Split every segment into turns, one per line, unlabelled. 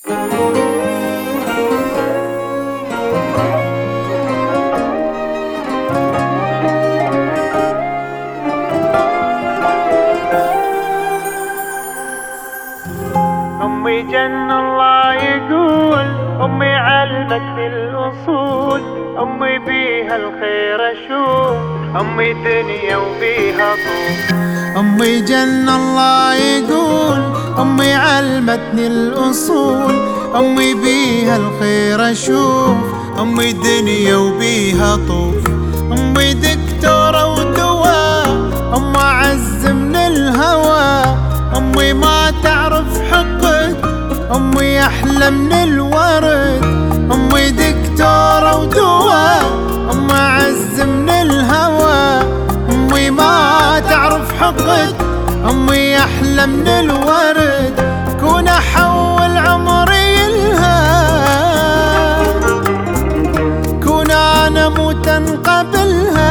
أمي جن الله يقول، أمي علمتني الأصول، أمي بيها الخير أشوف، أمي دنيا وبيها طول.
أمي جن الله يقول، أمي علمتني الأصول، أمي بيها الخير أشوف، أمي دنيا وبيها طوف. أمي دكتورة ودواء، أم أعز من الهوى، أمي ما تعرف حقد، أمي أحلى من الورد. أمي دكتورة ودواء، أم أعز من الهوى، أمي ما تعرف حقد، أمي أحلى من الورد. كون أحول عمري لها، كون أنا موتا قبلها،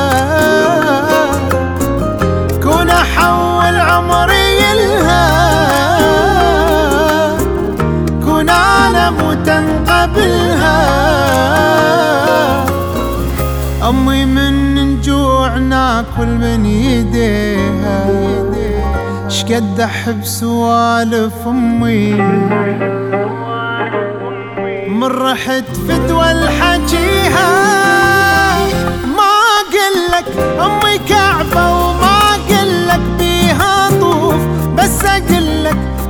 كون أحول عمري لها، كون أنا موتا قبلها. أمي من جوع ناكل من يديها، شقد أحب سوالف أمي، من رحت فتوى الحجيها. ما أقلك أمي كعبة وما أقلك بيها طوف، بس أقلك